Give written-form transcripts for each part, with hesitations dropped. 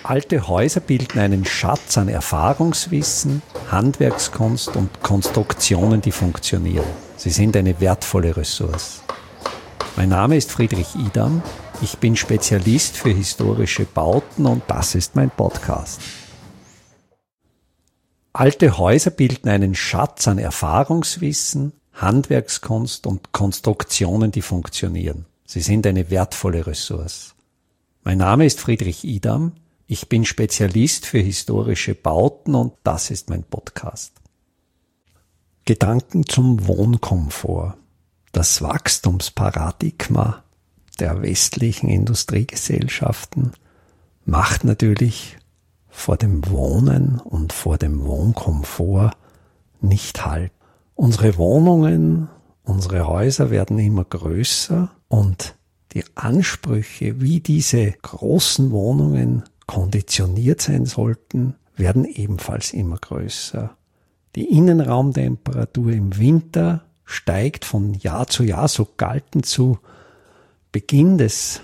Alte Häuser bilden einen Schatz an Erfahrungswissen, Handwerkskunst und Konstruktionen, die funktionieren. Sie sind eine wertvolle Ressource. Mein Name ist Friedrich Idam. Ich bin Spezialist für historische Bauten und das ist mein Podcast. Alte Häuser bilden einen Schatz an Erfahrungswissen, Handwerkskunst und Konstruktionen, die funktionieren. Sie sind eine wertvolle Ressource. Mein Name ist Friedrich Idam. Ich bin Spezialist für historische Bauten und das ist mein Podcast. Gedanken zum Wohnkomfort. Das Wachstumsparadigma der westlichen Industriegesellschaften macht natürlich vor dem Wohnen und vor dem Wohnkomfort nicht Halt. Unsere Wohnungen, unsere Häuser werden immer größer und die Ansprüche, wie diese großen Wohnungen konditioniert sein sollten, werden ebenfalls immer größer. Die Innenraumtemperatur im Winter steigt von Jahr zu Jahr, so galten zu Beginn des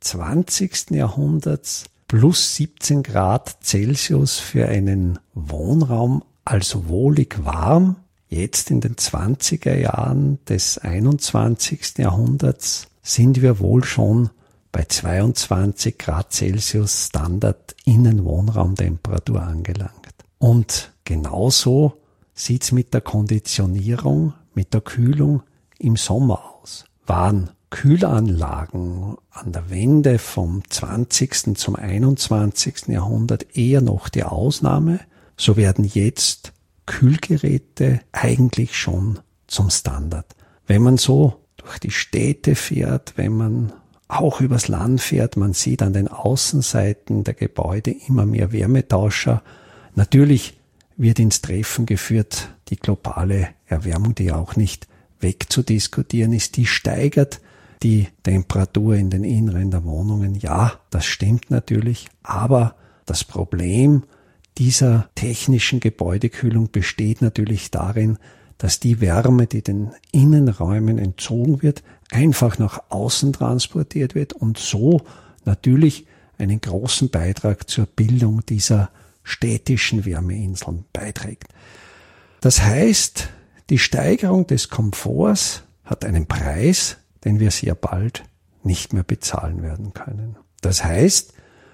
20. Jahrhunderts plus 17 Grad Celsius für einen Wohnraum als wohlig warm. Jetzt in den 20er Jahren des 21. Jahrhunderts sind wir wohl schon bei 22 Grad Celsius Standard Innenwohnraumtemperatur angelangt. Und genauso sieht's mit der Konditionierung, mit der Kühlung im Sommer aus. Waren Kühlanlagen an der Wende vom 20. zum 21. Jahrhundert eher noch die Ausnahme, so werden jetzt Kühlgeräte eigentlich schon zum Standard. Wenn man so durch die Städte fährt, wenn man auch übers Land fährt, man sieht an den Außenseiten der Gebäude immer mehr Wärmetauscher. Natürlich wird ins Treffen geführt, die globale Erwärmung, die auch nicht wegzudiskutieren ist, die steigert die Temperatur in den Inneren der Wohnungen. Ja, das stimmt natürlich, aber das Problem dieser technischen Gebäudekühlung besteht natürlich darin, dass die Wärme, die den Innenräumen entzogen wird, einfach nach außen transportiert wird und so natürlich einen großen Beitrag zur Bildung dieser städtischen Wärmeinseln beiträgt. Das heißt, die Steigerung des Komforts hat einen Preis, den wir sehr bald nicht mehr bezahlen werden können. Das heißt,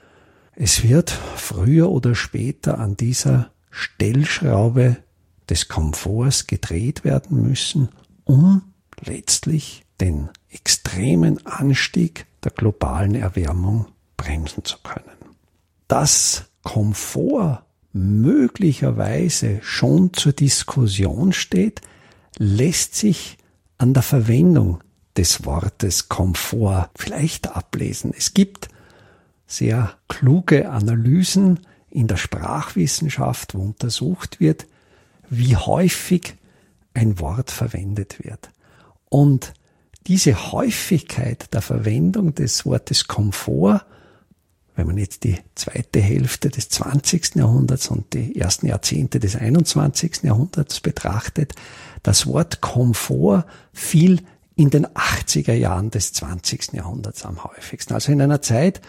es wird früher oder später an dieser Stellschraube des Komforts gedreht werden müssen, um letztlich den extremen Anstieg der globalen Erwärmung bremsen zu können. Dass Komfort möglicherweise schon zur Diskussion steht, lässt sich an der Verwendung des Wortes Komfort vielleicht ablesen. Es gibt sehr kluge Analysen in der Sprachwissenschaft, wo untersucht wird, wie häufig ein Wort verwendet wird. Und diese Häufigkeit der Verwendung des Wortes Komfort, wenn man jetzt die zweite Hälfte des 20. Jahrhunderts und die ersten Jahrzehnte des 21. Jahrhunderts betrachtet, das Wort Komfort fiel in den 80er Jahren des 20. Jahrhunderts am häufigsten. Also in einer Zeit,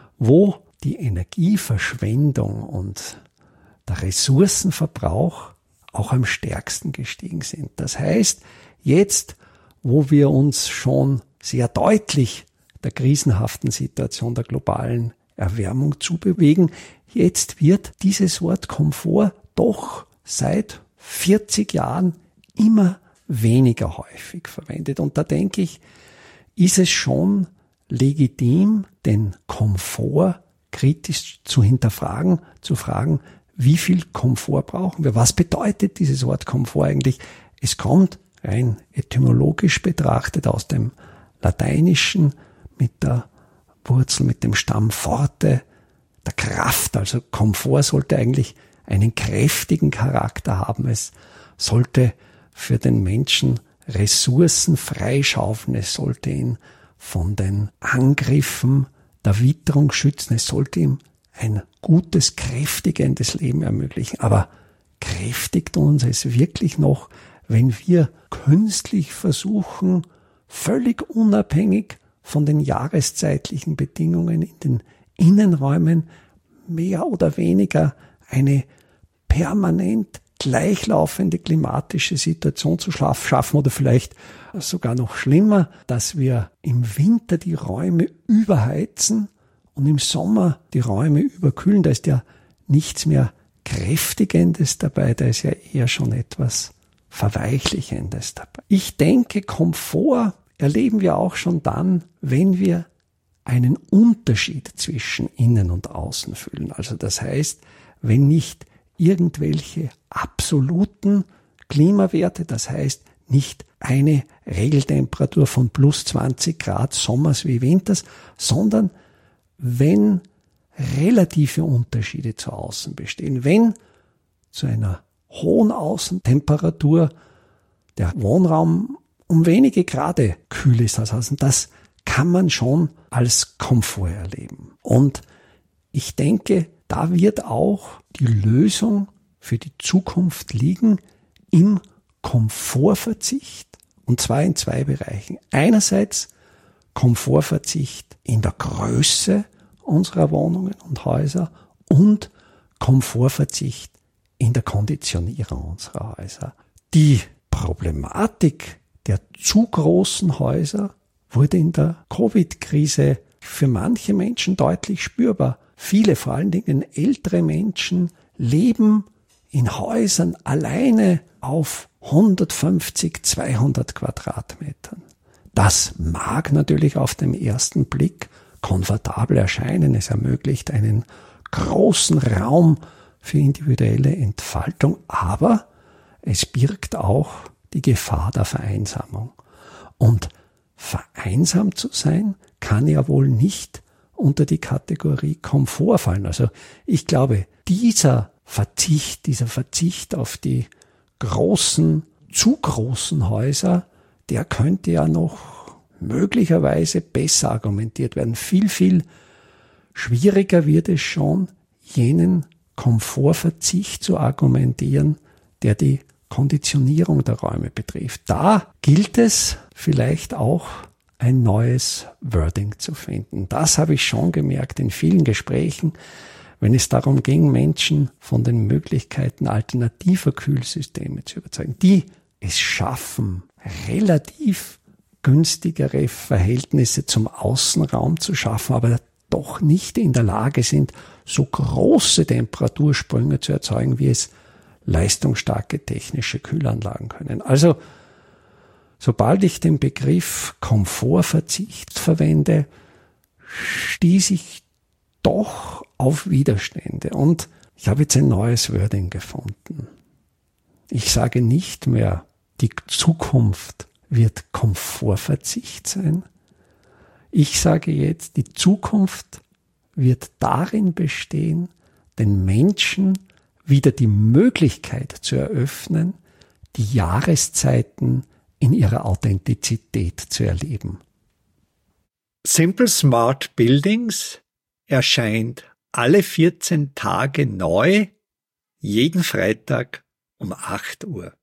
wo die Energieverschwendung und der Ressourcenverbrauch auch am stärksten gestiegen sind. Das heißt, jetzt, wo wir uns schon sehr deutlich der krisenhaften Situation der globalen Erwärmung zubewegen, jetzt wird dieses Wort Komfort doch seit 40 Jahren immer weniger häufig verwendet. Und da denke ich, ist es schon legitim, den Komfort kritisch zu hinterfragen, zu fragen, wie viel Komfort brauchen wir? Was bedeutet dieses Wort Komfort eigentlich? Es kommt rein etymologisch betrachtet aus dem Lateinischen mit der Wurzel, mit dem Stamm forte, der Kraft. Also Komfort sollte eigentlich einen kräftigen Charakter haben. Es sollte für den Menschen Ressourcen freischaufeln. Es sollte ihn von den Angriffen der Witterung schützen. Es sollte ihm ein gutes, kräftigendes Leben ermöglichen. Aber kräftigt uns es wirklich noch, wenn wir künstlich versuchen, völlig unabhängig von den jahreszeitlichen Bedingungen in den Innenräumen mehr oder weniger eine permanent gleichlaufende klimatische Situation zu schaffen oder vielleicht sogar noch schlimmer, dass wir im Winter die Räume überheizen und im Sommer die Räume überkühlen. Da ist ja nichts mehr Kräftigendes dabei, da ist ja eher schon etwas Verweichlichendes dabei. Ich denke, Komfort erleben wir auch schon dann, wenn wir einen Unterschied zwischen innen und außen fühlen. Also das heißt, wenn nicht irgendwelche absoluten Klimawerte, das heißt nicht eine Regeltemperatur von plus 20 Grad sommers wie winters, sondern wenn relative Unterschiede zu außen bestehen, wenn zu einer hohen Außentemperatur der Wohnraum um wenige Grade kühl ist als außen, das kann man schon als Komfort erleben. Und ich denke, da wird auch die Lösung für die Zukunft liegen im Komfortverzicht, und zwar in zwei Bereichen. Einerseits Komfortverzicht in der Größe unserer Wohnungen und Häuser und Komfortverzicht in der Konditionierung unserer Häuser. Die Problematik der zu großen Häuser wurde in der Covid-Krise für manche Menschen deutlich spürbar. Viele, vor allen Dingen ältere Menschen, leben in Häusern alleine auf 150, 200 Quadratmetern. Das mag natürlich auf den ersten Blick komfortabel erscheinen. Es ermöglicht einen großen Raum für individuelle Entfaltung, aber es birgt auch die Gefahr der Vereinsamung. Und vereinsamt zu sein, kann ja wohl nicht unter die Kategorie Komfort fallen. Also ich glaube, dieser Verzicht auf die großen, zu großen Häuser, der könnte ja noch möglicherweise besser argumentiert werden. Viel, viel schwieriger wird es schon, jenen Komfortverzicht zu argumentieren, der die Konditionierung der Räume betrifft. Da gilt es vielleicht auch ein neues Wording zu finden. Das habe ich schon gemerkt in vielen Gesprächen, wenn es darum ging, Menschen von den Möglichkeiten alternativer Kühlsysteme zu überzeugen, die es schaffen, relativ günstigere Verhältnisse zum Außenraum zu schaffen, aber doch nicht in der Lage sind, so große Temperatursprünge zu erzeugen, wie es leistungsstarke technische Kühlanlagen können. Also, sobald ich den Begriff Komfortverzicht verwende, stieß ich doch auf Widerstände. Und ich habe jetzt ein neues Wording gefunden. Ich sage nicht mehr, die Zukunft wird Komfortverzicht sein. Ich sage jetzt, die Zukunft wird darin bestehen, den Menschen wieder die Möglichkeit zu eröffnen, die Jahreszeiten in ihrer Authentizität zu erleben. Simple Smart Buildings erscheint alle 14 Tage neu, jeden Freitag um 8 Uhr.